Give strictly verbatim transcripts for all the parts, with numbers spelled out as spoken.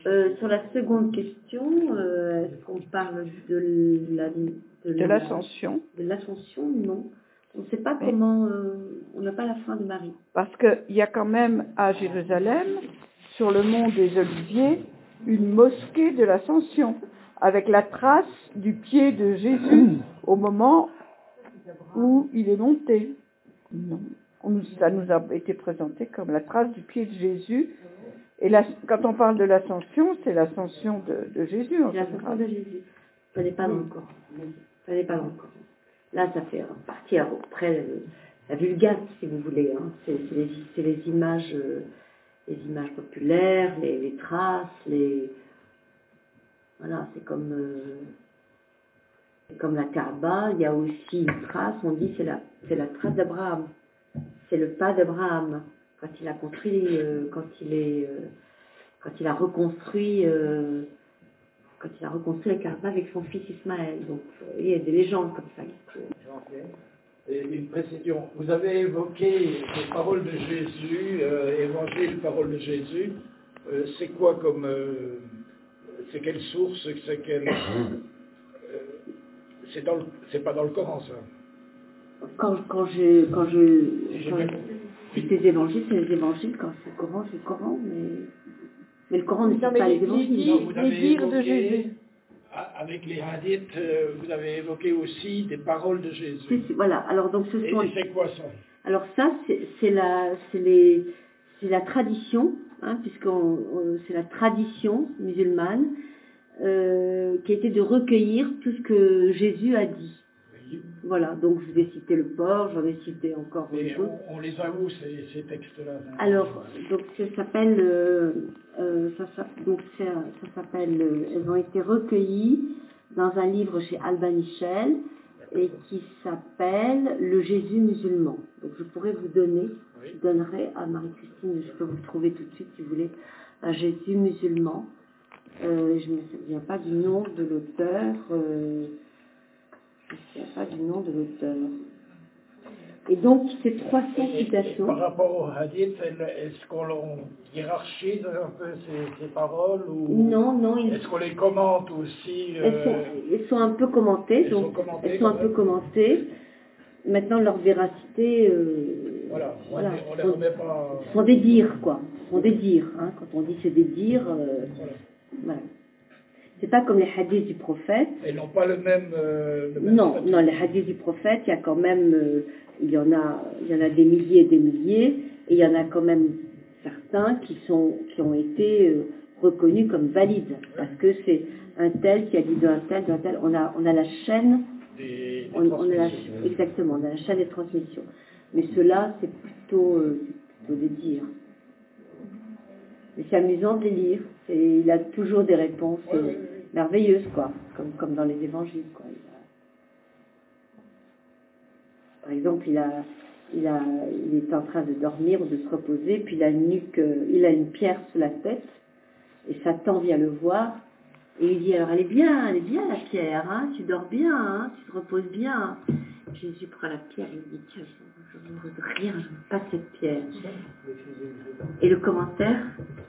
Euh, sur la seconde question, euh, est-ce qu'on parle de la de, de l'ascension? De l'ascension, non. On ne sait pas Mais, comment, euh, on n'a pas la fin de Marie. Parce qu'il y a quand même à Jérusalem, sur le mont des Oliviers, une mosquée de l'ascension, avec la trace du pied de Jésus au moment où il est monté. Non. On nous, ça nous a été présenté comme la trace du pied de Jésus. Et la, quand on parle de l'ascension, c'est l'ascension de, de Jésus en L'ascension général. de Jésus. Ça n'est pas dans le Coran. Ça n'est pas dans le Coran. Là, ça fait partie après la Vulgate, si vous voulez. Hein. C'est, c'est, les, c'est les images, euh, les images populaires, les, les traces, les voilà, c'est comme euh, c'est comme la Kaaba. Il y a aussi une trace. On dit c'est la c'est la trace d'Abraham. C'est le pas d'Abraham quand il a construit, euh, quand il est, euh, quand il a reconstruit. Euh, quand il a reconstruit la Kaaba avec son fils Ismaël. Donc, euh, il y a des légendes comme ça. Et une précision. Vous avez évoqué les paroles de Jésus, euh, évangile, paroles de Jésus. Euh, c'est quoi comme... Euh, c'est quelle source? C'est quelle... Euh, c'est, dans le, c'est pas dans le Coran, ça. Quand, quand je... Quand je quand je, c'est les évangiles, c'est les évangiles. Quand c'est le Coran, c'est le Coran. Mais, mais le Coran ne dit pas les, les évangiles. Non, les dires de Jésus. Avec les hadiths, euh, vous avez évoqué aussi des paroles de Jésus. C'est, c'est, voilà. Alors, donc, ce sont... Et c'est quoi ça? Alors ça, c'est, c'est, la, c'est, les, c'est la tradition, hein, puisque c'est la tradition musulmane euh, qui a été de recueillir tout ce que Jésus a dit. Oui. Voilà, donc je vous ai cité le porc, j'en ai cité encore Et d'autres. On, on les a où ces, ces textes-là? Alors, donc ça s'appelle, euh, euh, ça, ça, donc ça, ça s'appelle, euh, elles ont été recueillies dans un livre chez Albin Michel et qui s'appelle Le Jésus musulman. Donc je pourrais vous donner, oui. Je donnerai à Marie-Christine, je peux vous le trouver tout de suite si vous voulez, un Jésus musulman. Euh, je ne me souviens pas du nom de l'auteur. Euh, je ne me souviens pas du nom de l'auteur. Et donc, c'est trois cents et, citations. Et par rapport au hadith, est-ce qu'on hiérarchise un peu ces, ces paroles ou Non, non. Il... Est-ce qu'on les commente aussi euh... elles, sont, elles sont un peu commentées. Elles donc, sont commentées. Elles sont un peu commentées. Maintenant, leur véracité... Euh, voilà, voilà, on ne les remet pas... sont des dires, quoi. sont des dires. Hein. Quand on dit c'est des dires... Euh, voilà. voilà. C'est pas comme les hadiths du prophète. Ils n'ont pas le même... Euh, le même non, statut. non, les hadiths du prophète, il y a quand même... Euh, il y en a, il y en a des milliers et des milliers, et il y en a quand même certains qui sont, qui ont été euh, reconnus comme valides, parce que c'est un tel qui a dit d'un tel, d'un tel. On a, on a la chaîne, des, des on, on a la, exactement, on a la chaîne des transmissions. Mais ceux-là, c'est plutôt, euh, c'est plutôt des dires. Mais c'est amusant de les lire. C'est, il a toujours des réponses ouais, euh, ouais, ouais. merveilleuses, quoi, comme, comme dans les évangiles, quoi. Il a, par exemple, il a, il a, il est en train de dormir ou de se reposer, puis il a une nuque, euh, il a une pierre sous la tête, et Satan vient le voir, et il dit, alors elle est bien, elle est bien la pierre, hein, tu dors bien, hein, tu te reposes bien. Jésus prend la pierre et il dit, tiens, je ne veux rien, je ne veux pas cette pierre. Et le commentaire,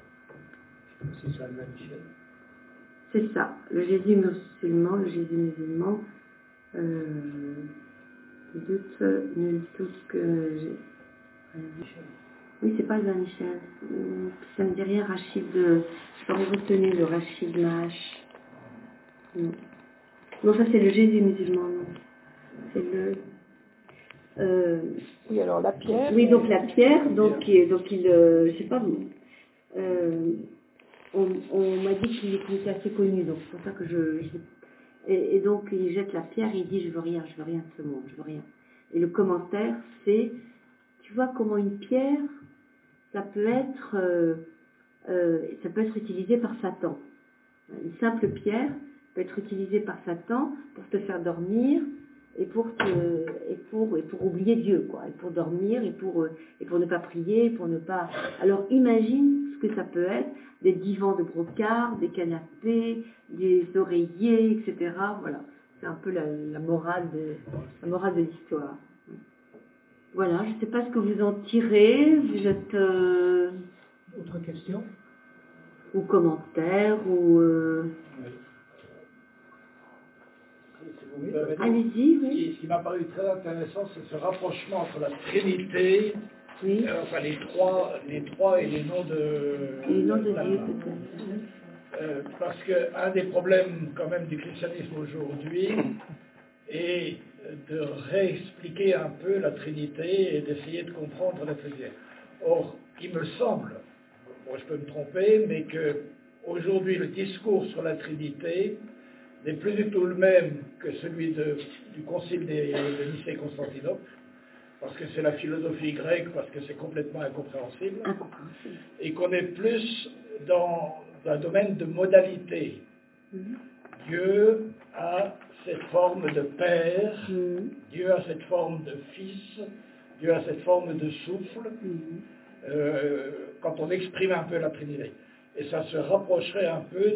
c'est ça, le Jésus musulman, le Jésus musulman, euh, doute, nul doute que j'ai... Oui, c'est pas Albin Michel. Ça me dit rien, Rachid. J'aurais retenu le Rachid Mahash. Non. Non, ça c'est le Jésus musulman. Non. C'est le. Euh, oui, alors la pierre. Oui, donc la pierre. Donc, il, donc il. Euh, je sais pas. Euh, on on m'a dit qu'il était assez connu, donc c'est pour ça que je. je et, et donc il jette la pierre et il dit je veux rien, je veux rien de ce monde, je veux rien. Et le commentaire c'est, tu vois comment une pierre, ça peut être, euh, euh, ça peut être utilisé par Satan. Une simple pierre peut être utilisée par Satan pour te faire dormir et pour te, et pour, et pour oublier Dieu, quoi, et pour dormir et pour, et pour ne pas prier, pour ne pas. Alors imagine ce que ça peut être, des divans de brocart, des canapés, des oreillers, et cetera. Voilà, c'est un peu la, la morale de, la morale de l'histoire. Voilà, je ne sais pas ce que vous en tirez. Vous êtes. Euh... Autre question? ou commentaires, ou... Euh... Allez-y, oui. Ce qui m'a paru très intéressant, c'est ce rapprochement entre la Trinité, oui. euh, enfin les trois, les trois et les noms de, et les noms de, de la, Dieu, peut-être. Euh, parce qu'un des problèmes quand même du christianisme aujourd'hui est de réexpliquer un peu la Trinité et d'essayer de comprendre la Trinité. Or, il me semble, bon, je peux me tromper, mais que aujourd'hui le discours sur la Trinité n'est plus du tout le même que celui de, du concile des, de Nicée-Constantinople, parce que c'est la philosophie grecque, parce que c'est complètement incompréhensible, Incompréhensible. et qu'on est plus dans un domaine de modalité. Mm-hmm. Dieu a cette forme de Père, mm-hmm. Dieu a cette forme de Fils, Dieu a cette forme de souffle, mm-hmm. euh, quand on exprime un peu la Trinité. Et ça se rapprocherait un peu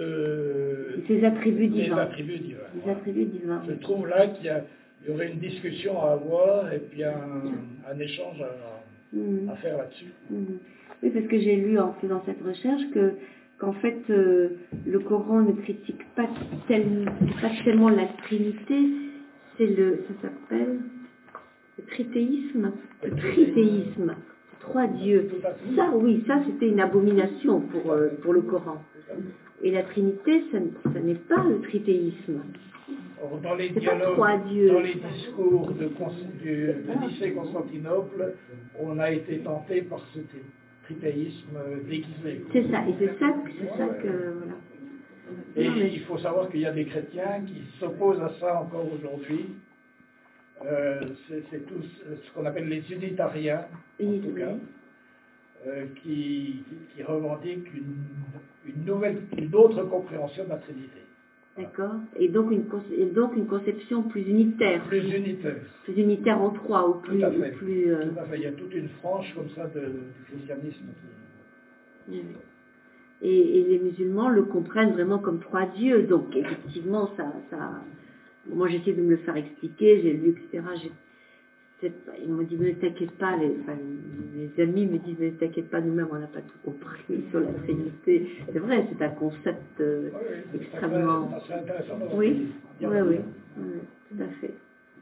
de ces attributs divins. Des attributs divins. Des voilà. attributs divins. Je trouve là qu'il y, a, il y aurait une discussion à avoir et puis un, un échange à, mmh. à faire là-dessus. Mmh. Oui, parce que j'ai lu en faisant cette recherche que qu'en fait euh, le Coran ne critique pas, tel, pas tellement la Trinité, c'est le, ça s'appelle le tritéisme. Le tritéisme. Trois dieux. Ça, oui, ça c'était une abomination pour, euh, pour le Coran. Et la Trinité, ça, ça n'est pas le tritéisme. Or, dans les c'est dialogues, pas trois dieux. Dans les discours de, du, de Nicée-Constantinople, on a été tenté par ce tritéisme déguisé. C'est ça, et c'est ça, c'est ça que, voilà. Et non, mais... il faut savoir qu'il y a des chrétiens qui s'opposent à ça encore aujourd'hui. Euh, c'est, c'est tout ce qu'on appelle les unitariens, en oui, tout oui. cas, euh, qui, qui, qui revendiquent une, une nouvelle, une autre compréhension de la Trinité. D'accord. Et donc une, et donc une conception plus unitaire. Plus unitaire. Plus unitaire en trois, ou plus... Tout à fait. Ou plus, euh... Tout à fait. Il y a toute une frange comme ça de, du christianisme. Oui. Et, et les musulmans le comprennent vraiment comme trois dieux. Donc effectivement, ça... ça... Moi, j'essaie de me le faire expliquer, j'ai lu, et cetera. J'ai... Ils m'ont dit, mais ne t'inquiète pas, les... Enfin, mes amis me disent, mais ne t'inquiète pas, nous-mêmes, on n'a pas tout compris sur la Trinité. C'est vrai, c'est un concept euh, oui, extrêmement... C'est intéressant. Oui, oui, oui, oui, tout à fait.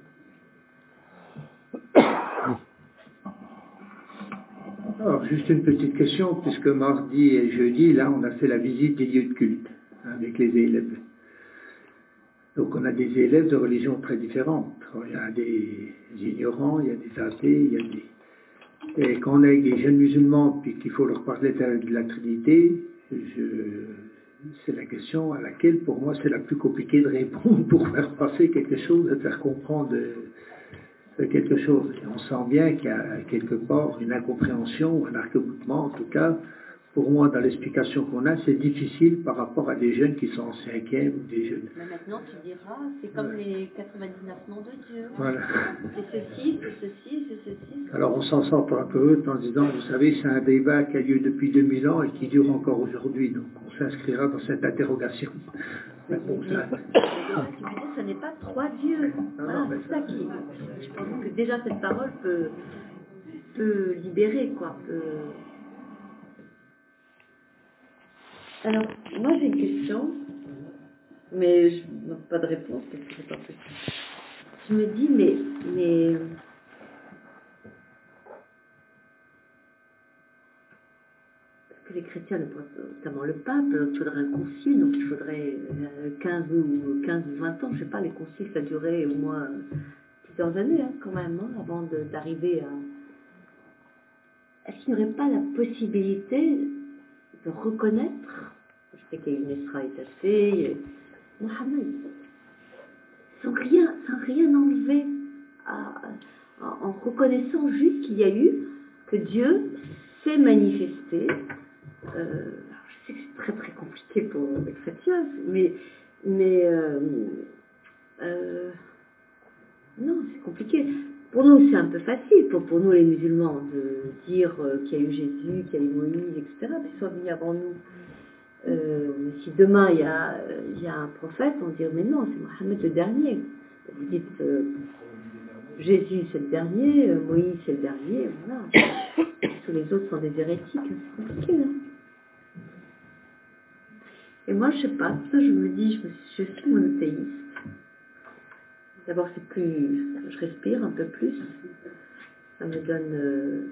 Alors, juste une petite question, puisque mardi et jeudi, là, on a fait la visite des lieux de culte avec les élèves. Donc, on a des élèves de religions très différentes. Il y a des ignorants, il y a des athées, il y a des... Et quand on est avec des jeunes musulmans, puis qu'il faut leur parler de, de la Trinité, je... c'est la question à laquelle, pour moi, c'est la plus compliquée de répondre pour faire passer quelque chose, de faire comprendre quelque chose. Et on sent bien qu'il y a quelque part une incompréhension, un arc-boutement, en tout cas, pour moi, dans l'explication qu'on a, c'est difficile par rapport à des jeunes qui sont en cinquième ou des jeunes. Mais maintenant, tu diras, c'est comme ouais. les quatre-vingt-dix-neuf noms de Dieu. Voilà. C'est ceci, c'est ceci, c'est ceci. Alors on s'en sort un peu en disant, vous savez, c'est un débat qui a lieu depuis deux mille ans et qui dure encore aujourd'hui, donc on s'inscrira dans cette interrogation. Mais bon, ça... ce n'est pas trois dieux. Voilà, c'est ça qui... Je pense que déjà cette parole peut, peut libérer, quoi. Peut... Alors, moi j'ai une question, mais je n'ai pas de réponse parce que c'est pas possible. Je me dis, mais, mais parce que les chrétiens, notamment le pape, il faudrait un concile, donc il faudrait quinze ou vingt ans, je ne sais pas, les conciles ça durait au moins plusieurs années hein, quand même, hein, avant de, d'arriver à... Est-ce qu'il n'y aurait pas la possibilité de reconnaître, je sais qu'il y a eu une Esra étacée, Mohammed, sans rien, sans rien enlever, à, à, en reconnaissant juste qu'il y a eu, que Dieu s'est manifesté. Euh, je sais que c'est très très compliqué pour les chrétiens, mais, mais euh, euh, non, c'est compliqué. Pour nous, c'est un peu facile, pour, pour nous les musulmans, de dire euh, qu'il y a eu Jésus, qu'il y a eu Moïse, et cetera, qu'ils sont venus avant nous. Euh, mais si demain il y, a, il y a un prophète, on dirait, mais non, c'est Mohammed le dernier. Vous dites, euh, Jésus c'est le dernier, euh, Moïse c'est le dernier, voilà. Tous les autres sont des hérétiques, c'est compliqué, hein. Et moi, je sais pas, ça, je me dis, je, me, je suis monothéiste. D'abord, c'est plus, je respire un peu plus. Ça me donne... Euh,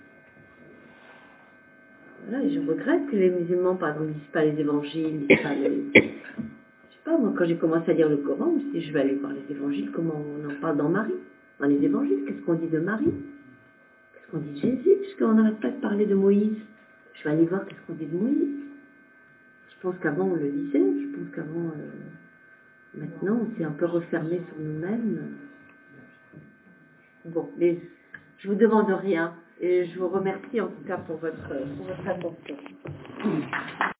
voilà, et je regrette que les musulmans, par exemple, ne lisent pas les évangiles, ne lisent pas les... Je sais pas, moi, quand j'ai commencé à lire le Coran, je me suis dit, je vais aller voir les évangiles, comment on en parle dans Marie. Dans les évangiles, qu'est-ce qu'on dit de Marie? Qu'est-ce qu'on dit de Jésus? Puisqu'on n'arrête pas de parler de Moïse. Je vais aller voir qu'est-ce qu'on dit de Moïse. Je pense qu'avant, on le lisait. Je pense qu'avant... Euh, maintenant, on s'est un peu refermé sur nous-mêmes. Bon, mais je vous demande rien. Et je vous remercie en tout cas pour votre, pour votre attention.